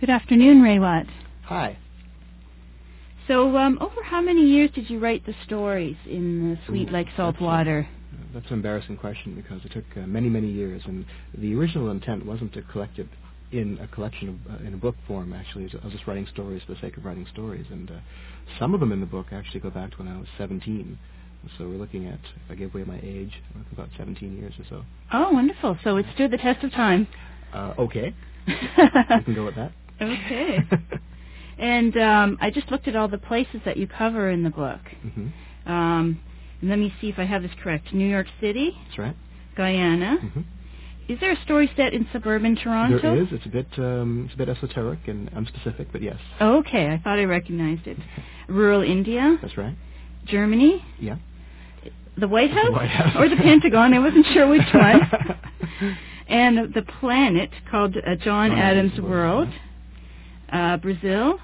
Good afternoon, Ray Watt. Hi. So, over how many years did you write the stories in Sweet Like Salt Water? That's an embarrassing question because it took many, many years, and the original intent wasn't to collect it in a collection of, in a book form. Actually, I was just writing stories for the sake of writing stories, and some of them in the book actually go back to when I was 17. So we're looking at, if I give away my age, about 17 years or so. Oh, wonderful! So it stood the test of time. Okay. We can go with that. Okay. And I just looked at all the places that you cover in the book. Mm-hmm. And let me see if I have this correct. New York City. That's right. Guyana. Mm-hmm. Is there a story set in suburban Toronto? There is. It's a bit esoteric and unspecific, but yes. Okay, I thought I recognized it. Rural India. That's right. Germany. Yeah. The White House? The White House. Or the Pentagon? I wasn't sure which one. And the planet called John Adams' World. Brazil.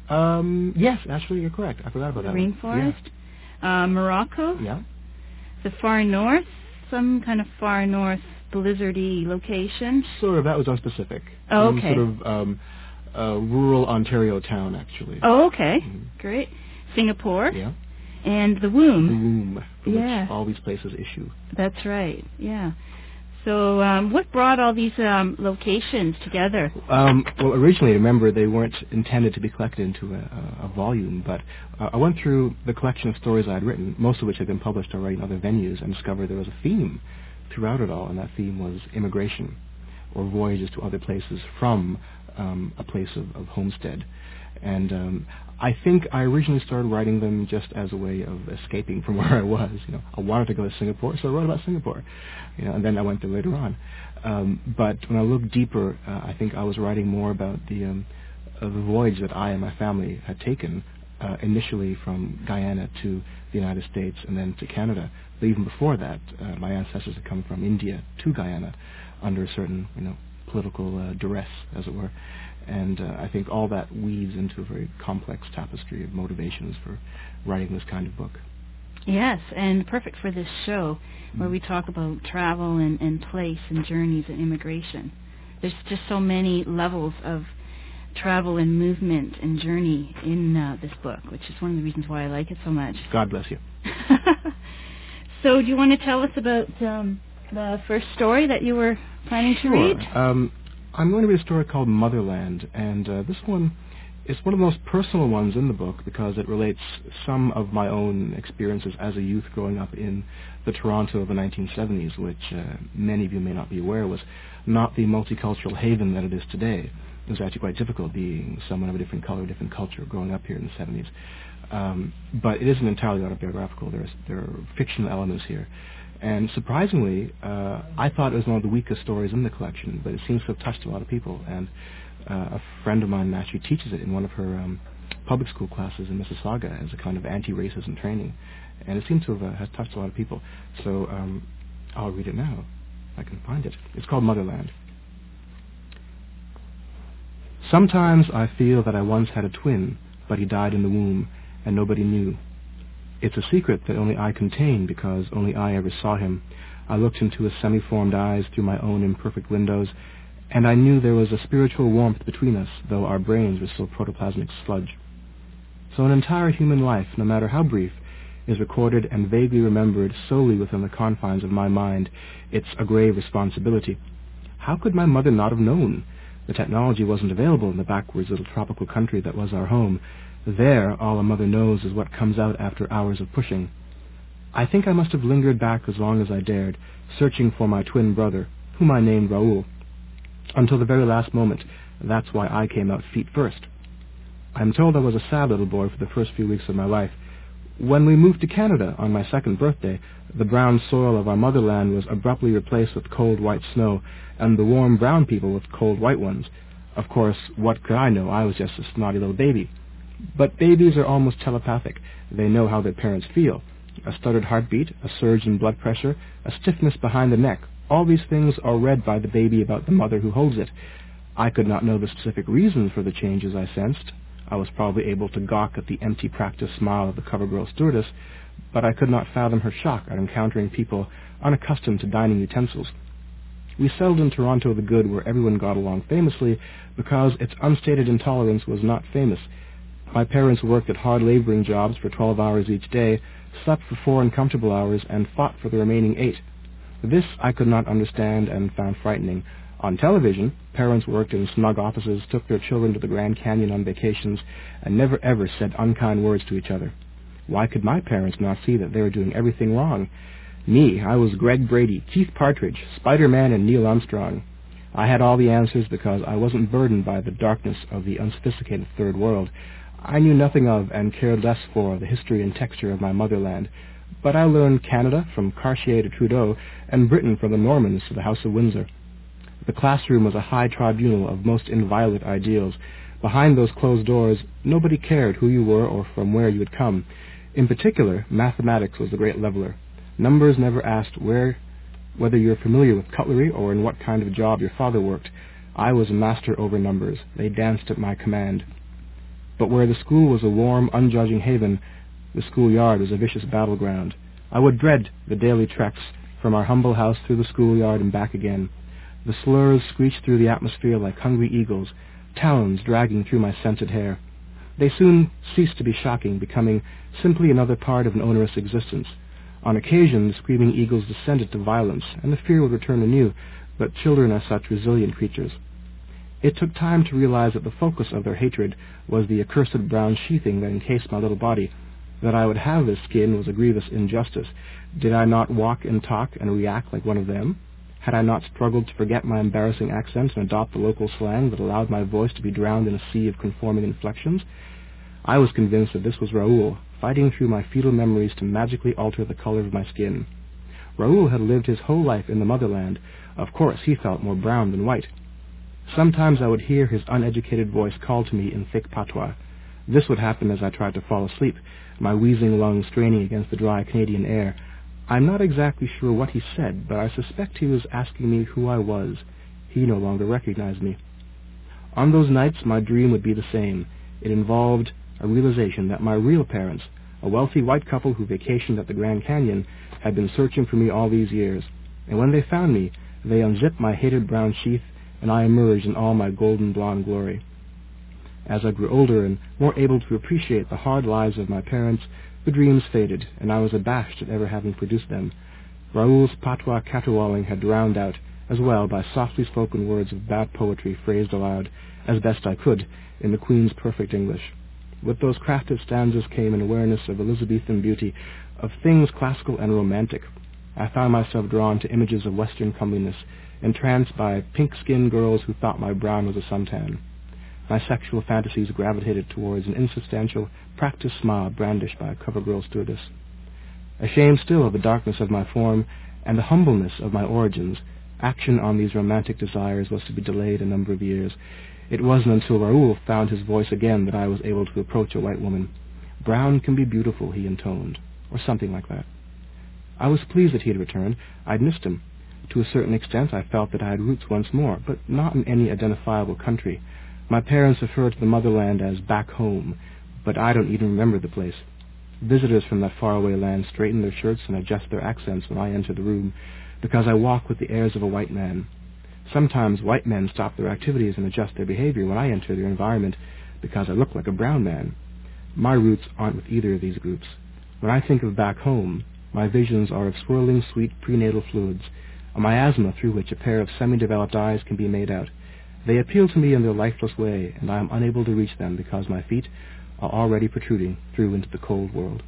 Yes, actually, you're correct. I forgot about that. Rainforest. Yeah. Morocco. Yeah. The far north. Some kind of far north blizzardy location. Sort of. That was unspecific. Oh, okay. Sort of rural Ontario town, actually. Oh, okay. Mm-hmm. Great. Singapore. Yeah. And the womb. The womb, from yeah. which all these places issue. That's right. Yeah. So what brought all these locations together? Well, originally, remember, they weren't intended to be collected into a volume, but I went through the collection of stories I had written, most of which had been published already in other venues, and discovered there was a theme throughout it all, and that theme was immigration, or voyages to other places from a place of homestead. And I think I originally started writing them just as a way of escaping from where I was. I wanted to go to Singapore, so I wrote about Singapore. And then I went there later on. But when I looked deeper, I think I was writing more about the voyage that I and my family had taken, initially from Guyana to the United States and then to Canada. But even before that, my ancestors had come from India to Guyana under a certain, political duress, as it were. And I think all that weaves into a very complex tapestry of motivations for writing this kind of book. Yes, and perfect for this show, where we talk about travel and place and journeys and immigration. There's just so many levels of travel and movement and journey in this book, which is one of the reasons why I like it so much. God bless you. So do you want to tell us about the first story that you were planning to read? I'm going to read a story called Motherland, and this one is one of the most personal ones in the book because it relates some of my own experiences as a youth growing up in the Toronto of the 1970s, which many of you may not be aware was not the multicultural haven that it is today. It was actually quite difficult being someone of a different color, different culture, growing up here in the 70s. But it isn't entirely autobiographical. There are fictional elements here. And surprisingly, I thought it was one of the weakest stories in the collection, but it seems to have touched a lot of people. And a friend of mine actually teaches it in one of her public school classes in Mississauga as a kind of anti-racism training. And it seems to have has touched a lot of people. So I'll read it now, if I can find it. It's called Motherland. Sometimes I feel that I once had a twin, but he died in the womb, and nobody knew. It's a secret that only I contain because only I ever saw him. I looked into his semi-formed eyes through my own imperfect windows, and I knew there was a spiritual warmth between us, though our brains were still protoplasmic sludge. So an entire human life, no matter how brief, is recorded and vaguely remembered solely within the confines of my mind. It's a grave responsibility. How could my mother not have known? The technology wasn't available in the backwards little tropical country that was our home. There, all a mother knows is what comes out after hours of pushing. I think I must have lingered back as long as I dared, searching for my twin brother, whom I named Raoul, until the very last moment. That's why I came out feet first. I'm told I was a sad little boy for the first few weeks of my life. When we moved to Canada on my second birthday, the brown soil of our motherland was abruptly replaced with cold white snow, and the warm brown people with cold white ones. Of course, what could I know? I was just a snotty little baby. But babies are almost telepathic. They know how their parents feel. A stuttered heartbeat, a surge in blood pressure, a stiffness behind the neck. All these things are read by the baby about the mother who holds it. I could not know the specific reasons for the changes I sensed. I was probably able to gawk at the empty practice smile of the CoverGirl stewardess, but I could not fathom her shock at encountering people unaccustomed to dining utensils. We settled in Toronto the Good, where everyone got along famously because its unstated intolerance was not famous. My parents worked at hard laboring jobs for 12 hours each day, slept for 4 uncomfortable hours, and fought for the remaining 8. This I could not understand and found frightening. On television, parents worked in snug offices, took their children to the Grand Canyon on vacations, and never ever said unkind words to each other. Why could my parents not see that they were doing everything wrong? Me, I was Greg Brady, Keith Partridge, Spider-Man, and Neil Armstrong. I had all the answers because I wasn't burdened by the darkness of the unsophisticated third world. I knew nothing of and cared less for the history and texture of my motherland, but I learned Canada from Cartier to Trudeau and Britain from the Normans to the House of Windsor. The classroom was a high tribunal of most inviolate ideals. Behind those closed doors, nobody cared who you were or from where you had come. In particular, mathematics was the great leveler. Numbers never asked whether you were familiar with cutlery or in what kind of job your father worked. I was a master over numbers. They danced at my command. But where the school was a warm, unjudging haven, the schoolyard was a vicious battleground. I would dread the daily treks from our humble house through the schoolyard and back again. The slurs screeched through the atmosphere like hungry eagles, talons dragging through my scented hair. They soon ceased to be shocking, becoming simply another part of an onerous existence. On occasion, the screaming eagles descended to violence, and the fear would return anew, but children are such resilient creatures. It took time to realize that the focus of their hatred was the accursed brown sheathing that encased my little body. That I would have this skin was a grievous injustice. Did I not walk and talk and react like one of them? Had I not struggled to forget my embarrassing accents and adopt the local slang that allowed my voice to be drowned in a sea of conforming inflections? I was convinced that this was Raoul, fighting through my fetal memories to magically alter the color of my skin. Raoul had lived his whole life in the motherland. Of course, he felt more brown than white. Sometimes I would hear his uneducated voice call to me in thick patois. This would happen as I tried to fall asleep, my wheezing lungs straining against the dry Canadian air. I'm not exactly sure what he said, but I suspect he was asking me who I was. He no longer recognized me. On those nights, my dream would be the same. It involved a realization that my real parents, a wealthy white couple who vacationed at the Grand Canyon, had been searching for me all these years. And when they found me, they unzipped my hated brown sheath, and I emerged in all my golden blonde glory. As I grew older and more able to appreciate the hard lives of my parents, the dreams faded, and I was abashed at ever having produced them. Raoul's patois caterwauling had drowned out, as well, by softly spoken words of bad poetry phrased aloud, as best I could, in the Queen's perfect English. With those crafted stanzas came an awareness of Elizabethan beauty, of things classical and romantic. I found myself drawn to images of Western comeliness, entranced by pink-skinned girls who thought my brown was a suntan. My sexual fantasies gravitated towards an insubstantial, practiced smile brandished by a cover-girl stewardess. Ashamed still of the darkness of my form and the humbleness of my origins, action on these romantic desires was to be delayed a number of years. It wasn't until Raoul found his voice again that I was able to approach a white woman. "Brown can be beautiful," he intoned, or something like that. I was pleased that he had returned. I'd missed him. To a certain extent, I felt that I had roots once more, but not in any identifiable country. My parents referred to the motherland as back home, but I don't even remember the place. Visitors from that faraway land straighten their shirts and adjust their accents when I enter the room, because I walk with the airs of a white man. Sometimes white men stop their activities and adjust their behavior when I enter their environment, because I look like a brown man. My roots aren't with either of these groups. When I think of back home, my visions are of swirling sweet prenatal fluids, a miasma through which a pair of semi-developed eyes can be made out. They appeal to me in their lifeless way, and I am unable to reach them because my feet are already protruding through into the cold world.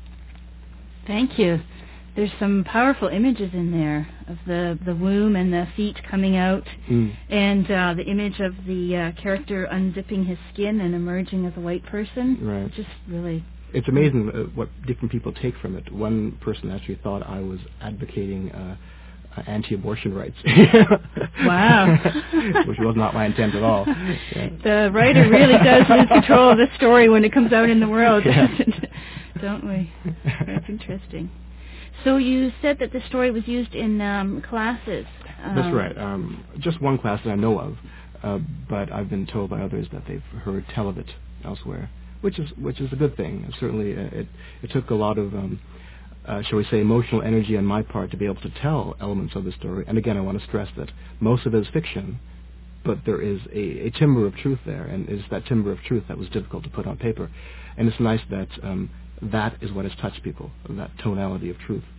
Thank you. There's some powerful images in there of the womb and the feet coming out, and the image of the character unzipping his skin and emerging as a white person. Right. Just really... It's amazing what different people take from it. One person actually thought I was advocating anti-abortion rights. Wow. Which was not my intent at all. Yeah. The writer really does lose control of the story when it comes out in the world, don't we? That's interesting. So you said that the story was used in classes. That's right. Just one class that I know of, but I've been told by others that they've heard tell of it elsewhere, which is a good thing. Certainly, it took a lot of shall we say, emotional energy on my part to be able to tell elements of the story. And again, I want to stress that most of it is fiction, but there is a timbre of truth there, and it's that timbre of truth that was difficult to put on paper. And it's nice that that is what has touched people, that tonality of truth.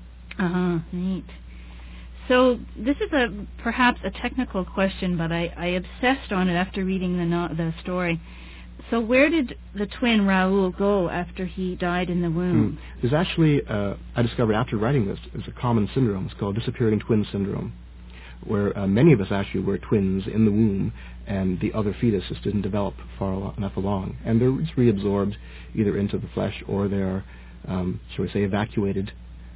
Neat. So this is perhaps a technical question, but I obsessed on it after reading the story. So where did the twin Raoul go after he died in the womb? There's actually, I discovered after writing this, it's a common syndrome. It's called disappearing twin syndrome, where many of us actually were twins in the womb, and the other fetus just didn't develop far enough along. And they're just reabsorbed either into the flesh or they are, shall we say, evacuated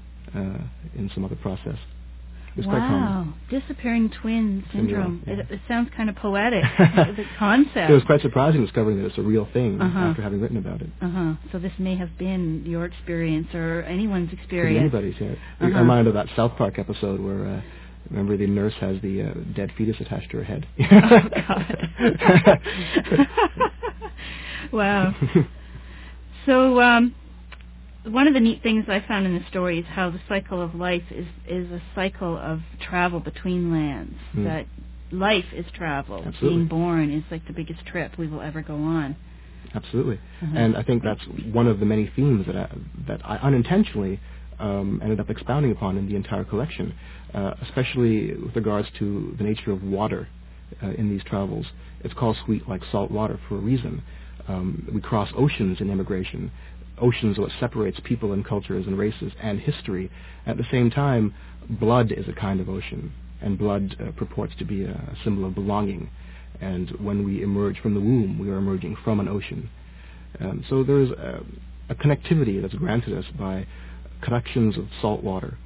in some other process. It's quite common. Disappearing twin syndrome. Yeah. It sounds kind of poetic, the concept. It was quite surprising discovering that it's a real thing after having written about it. So this may have been your experience or anyone's experience. Anybody's, yeah. I'm reminded of that South Park episode where, remember, the nurse has the dead fetus attached to her head. Oh, God. Wow. So, one of the neat things I found in the story is how the cycle of life is a cycle of travel between lands. That life is travel. Absolutely. Being born is like the biggest trip we will ever go on. Absolutely. And I think that's one of the many themes that I unintentionally ended up expounding upon in the entire collection, especially with regards to the nature of water in these travels. It's called sweet like salt water for a reason. We cross oceans in immigration. Oceans are what separates people and cultures and races and history. At the same time, blood is a kind of ocean, and blood purports to be a symbol of belonging. And when we emerge from the womb, we are emerging from an ocean. So there is a connectivity that's granted us by collections of salt water,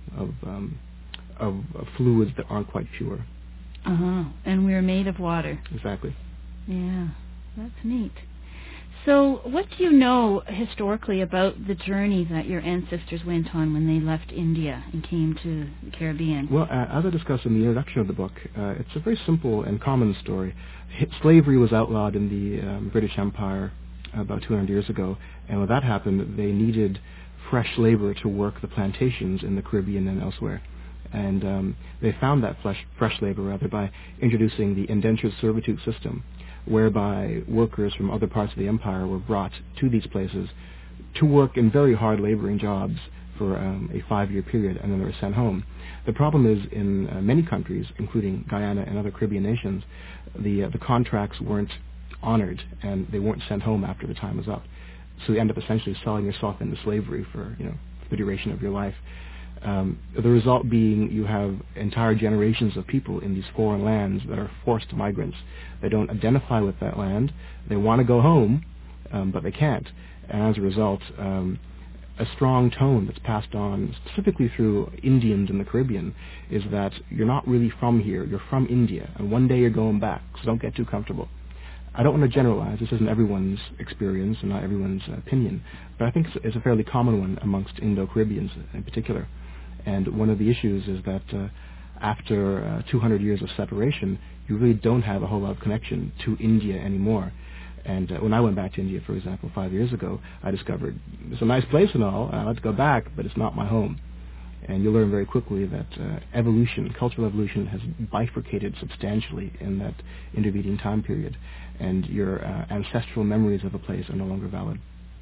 of fluids that aren't quite pure. And we're made of water. Exactly. Yeah, that's neat. So what do you know historically about the journey that your ancestors went on when they left India and came to the Caribbean? Well, as I discussed in the introduction of the book, it's a very simple and common story. Slavery was outlawed in the British Empire about 200 years ago, and when that happened, they needed fresh labor to work the plantations in the Caribbean and elsewhere. And they found that fresh labor by introducing the indentured servitude system, whereby workers from other parts of the empire were brought to these places to work in very hard laboring jobs for a 5-year period, and then they were sent home. The problem is in many countries, including Guyana and other Caribbean nations, the contracts weren't honored, and they weren't sent home after the time was up. So you end up essentially selling yourself into slavery for the duration of your life. The result being you have entire generations of people in these foreign lands that are forced migrants. They don't identify with that land. They want to go home, but they can't. And as a result, a strong tone that's passed on specifically through Indians in the Caribbean is that you're not really from here. You're from India, and one day you're going back, so don't get too comfortable. I don't want to generalize. This isn't everyone's experience and not everyone's opinion, but I think it's a fairly common one amongst Indo-Caribbeans in particular. And one of the issues is that after 200 years of separation, you really don't have a whole lot of connection to India anymore. And when I went back to India, for example, 5 years ago, I discovered it's a nice place and all, and I'd like to go back, but it's not my home. And you'll learn very quickly that cultural evolution has bifurcated substantially in that intervening time period, and your ancestral memories of a place are no longer valid.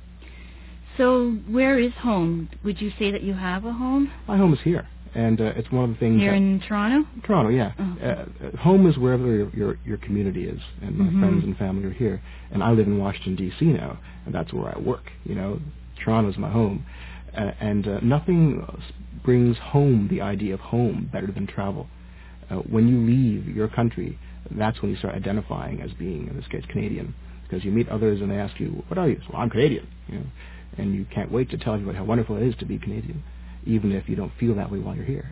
So where is home? Would you say that you have a home? My home is here, and it's one of the things... Here in Toronto? Toronto, yeah. Oh. Home is wherever your community is, and my friends and family are here. And I live in Washington, D.C. now, and that's where I work. Toronto's my home. And nothing brings home the idea of home better than travel. When you leave your country, that's when you start identifying as being, in this case, Canadian. Because you meet others and they ask you, what are you? So I'm Canadian. And you can't wait to tell everybody how wonderful it is to be Canadian, even if you don't feel that way while you're here.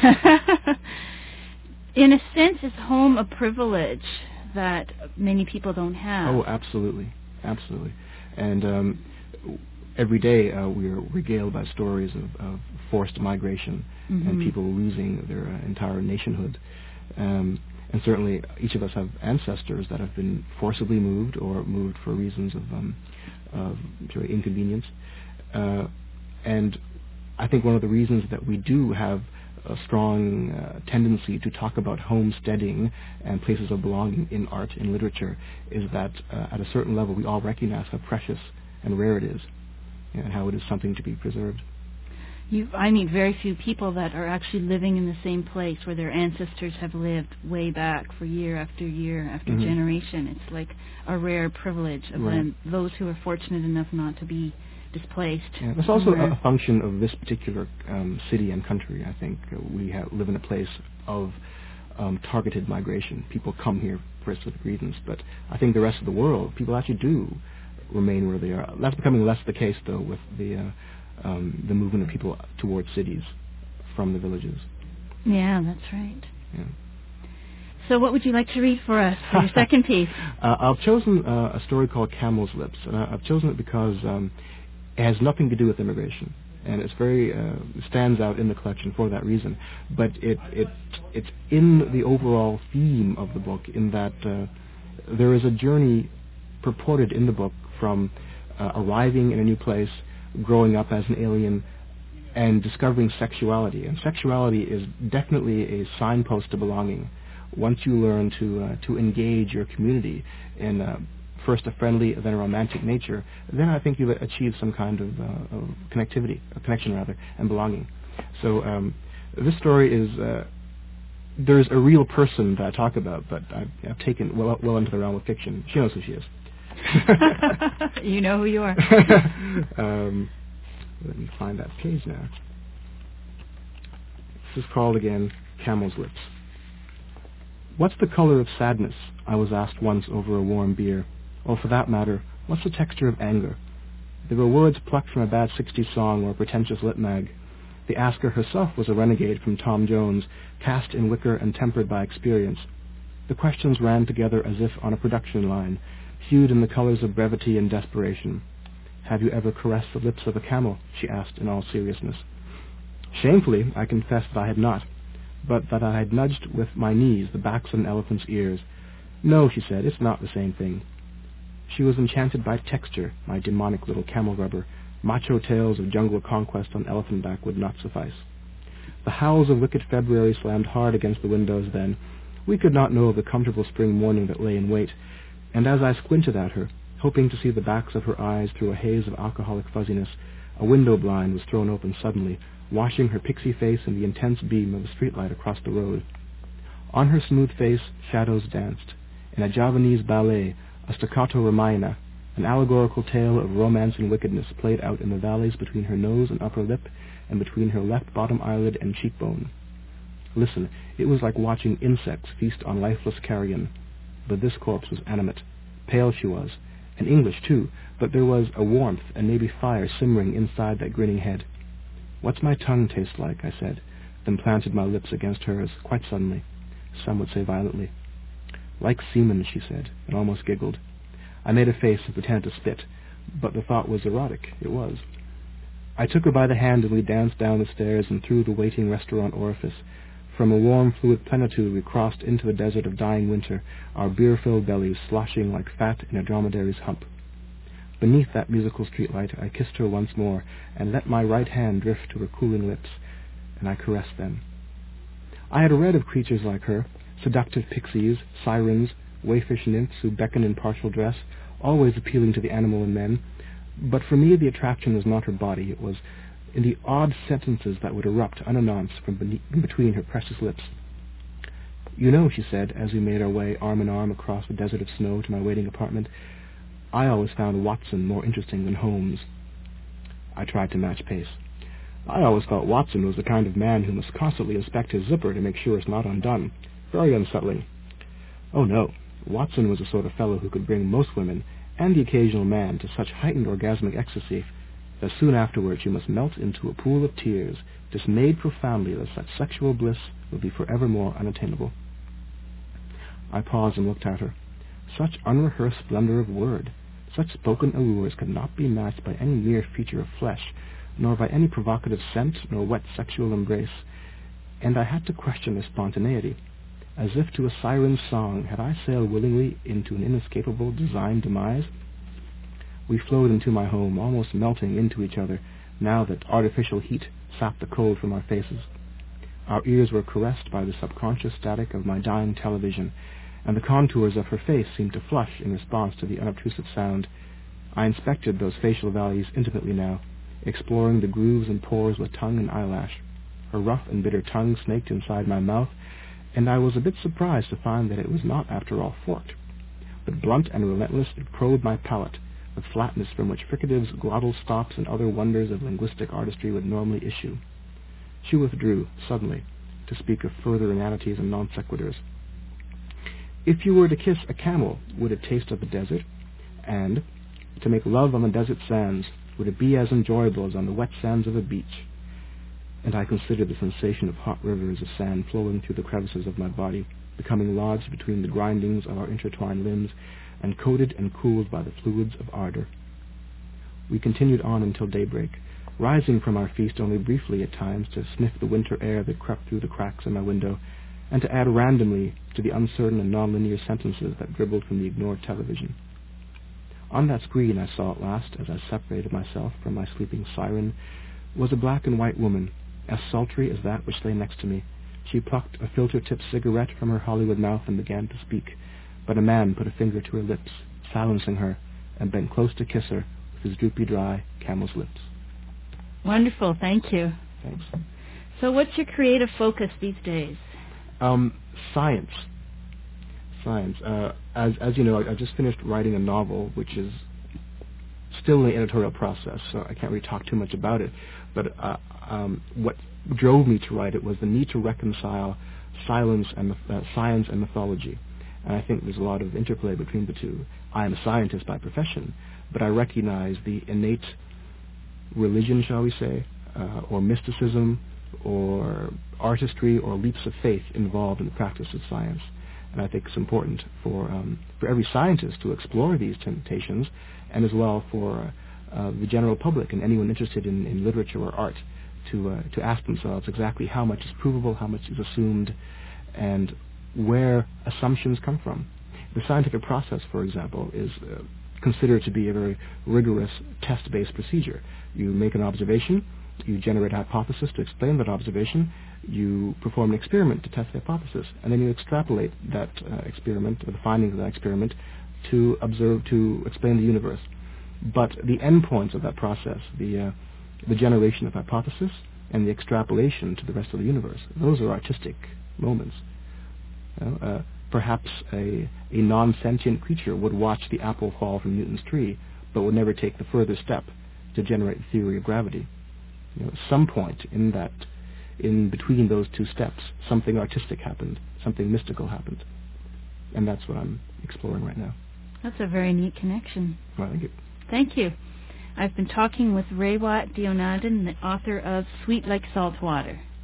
In a sense, is home a privilege that many people don't have? Oh, absolutely. Absolutely. And every day we're regaled by stories of forced migration and people losing their entire nationhood. And certainly each of us have ancestors that have been forcibly moved or moved for reasons of inconvenience. And I think one of the reasons that we do have a strong tendency to talk about homesteading and places of belonging in art, in literature, is that at a certain level we all recognize how precious and rare it is, and how it is something to be preserved. I meet very few people that are actually living in the same place where their ancestors have lived way back for year after generation. It's like a rare privilege of those who are fortunate enough not to be displaced. Yeah, it's also a function of this particular city and country. I think we live in a place of targeted migration. People come here for specific reasons, but I think the rest of the world, people actually do remain where they are. That's becoming less the case, though, with the movement of people towards cities from the villages. Yeah, that's right. Yeah. So what would you like to read for us for your second piece? I've chosen a story called Camel's Lips, and I've chosen it because it has nothing to do with immigration, and it's very stands out in the collection for that reason. But it's in the overall theme of the book, in that there is a journey purported in the book from arriving in a new place, growing up as an alien, and discovering sexuality. And sexuality is definitely a signpost to belonging. Once you learn to engage your community in first a friendly, then a romantic nature, then I think you've achieved some kind of connection, and belonging. So this story is, there's a real person that I talk about, but I've taken well into the realm of fiction. She knows who she is. You know who you are. Let me find that page now. This is called, again, Camel's Lips. "What's the color of sadness?" I was asked once over a warm beer. Or for that matter, what's the texture of anger? They were words plucked from a bad 60s song or a pretentious lit mag. The asker herself was a renegade from Tom Jones, cast in wicker and tempered by experience. The questions ran together as if on a production line, hued in the colors of brevity and desperation. "Have you ever caressed the lips of a camel?" she asked in all seriousness. Shamefully, I confessed that I had not, but that I had nudged with my knees the backs of an elephant's ears. "No," she said, "it's not the same thing." She was enchanted by texture, my demonic little camel rubber. Macho tales of jungle conquest on elephant back would not suffice. The howls of wicked February slammed hard against the windows then. We could not know of the comfortable spring morning that lay in wait, and as I squinted at her, hoping to see the backs of her eyes through a haze of alcoholic fuzziness, a window blind was thrown open suddenly, washing her pixie face in the intense beam of a streetlight across the road. On her smooth face, shadows danced. In a Javanese ballet, a staccato Ramayana, an allegorical tale of romance and wickedness, played out in the valleys between her nose and upper lip, and between her left bottom eyelid and cheekbone. Listen, it was like watching insects feast on lifeless carrion. But this corpse was animate. Pale she was, and English too, but there was a warmth and maybe fire simmering inside that grinning head. "What's my tongue taste like?" I said, then planted my lips against hers, quite suddenly. Some would say violently. "Like semen," she said, and almost giggled. I made a face and pretended to spit, but the thought was erotic. It was. I took her by the hand and we danced down the stairs and through the waiting restaurant orifice. From a warm, fluid plenitude we crossed into the desert of dying winter, our beer-filled bellies sloshing like fat in a dromedary's hump. Beneath that musical streetlight I kissed her once more and let my right hand drift to her cooling lips, and I caressed them. I had read of creatures like her, seductive pixies, sirens, wayfish nymphs who beckon in partial dress, always appealing to the animal in men, but for me the attraction was not her body, it was in the odd sentences that would erupt unannounced from between her precious lips. "You know," she said, as we made our way arm in arm across the desert of snow to my waiting apartment, "I always found Watson more interesting than Holmes." I tried to match pace. "I always thought Watson was the kind of man who must constantly inspect his zipper to make sure it's not undone. Very unsettling." "Oh, no. Watson was the sort of fellow who could bring most women, and the occasional man, to such heightened orgasmic ecstasy that soon afterwards you must melt into a pool of tears, dismayed profoundly that such sexual bliss would be forevermore unattainable." I paused and looked at her. Such unrehearsed splendor of word, such spoken allures could not be matched by any mere feature of flesh, nor by any provocative scent, nor wet sexual embrace, and I had to question their spontaneity. As if to a siren's song, had I sailed willingly into an inescapable designed demise? We flowed into my home, almost melting into each other, now that artificial heat sapped the cold from our faces. Our ears were caressed by the subconscious static of my dying television, and the contours of her face seemed to flush in response to the unobtrusive sound. I inspected those facial valleys intimately now, exploring the grooves and pores with tongue and eyelash. Her rough and bitter tongue snaked inside my mouth, and I was a bit surprised to find that it was not, after all, forked. But blunt and relentless, it probed my palate, with flatness from which fricatives, glottal stops, and other wonders of linguistic artistry would normally issue. She withdrew, suddenly, to speak of further inanities and non sequiturs. If you were to kiss a camel, would it taste of the desert? And, to make love on the desert sands, would it be as enjoyable as on the wet sands of a beach? And I considered the sensation of hot rivers of sand flowing through the crevices of my body, becoming lodged between the grindings of our intertwined limbs, and coated and cooled by the fluids of ardor. We continued on until daybreak, rising from our feast only briefly at times to sniff the winter air that crept through the cracks in my window, and to add randomly to the uncertain and non-linear sentences that dribbled from the ignored television. On that screen I saw at last, as I separated myself from my sleeping siren, was a black and white woman, as sultry as that which lay next to me. She plucked a filter-tipped cigarette from her Hollywood mouth and began to speak, but a man put a finger to her lips, silencing her, and bent close to kiss her with his droopy, dry camel's lips. Wonderful, thank you. Thanks. So what's your creative focus these days? Science. As you know, I just finished writing a novel, which is still in the editorial process, so I can't really talk too much about it. But what drove me to write it was the need to reconcile science and mythology. And I think there's a lot of interplay between the two. I am a scientist by profession, but I recognize the innate religion, shall we say, or mysticism, or artistry, or leaps of faith involved in the practice of science. And I think it's important for every scientist to explore these temptations, and as well for the general public and anyone interested in literature or art to ask themselves exactly how much is provable, how much is assumed, and where assumptions come from. The scientific process, for example, is considered to be a very rigorous test-based procedure. You make an observation, you generate a hypothesis to explain that observation, you perform an experiment to test the hypothesis, and then you extrapolate that experiment, or the findings of that experiment, to explain the universe. But the endpoints of that process, the generation of hypothesis and the extrapolation to the rest of the universe, those are artistic moments. Perhaps a non-sentient creature would watch the apple fall from Newton's tree, but would never take the further step to generate the theory of gravity. At some point in between those two steps, something artistic happened, something mystical happened. And that's what I'm exploring right now. That's a very neat connection. Well, thank you. Thank you. I've been talking with Rewat Deonadin, the author of Sweet Like Salt Water.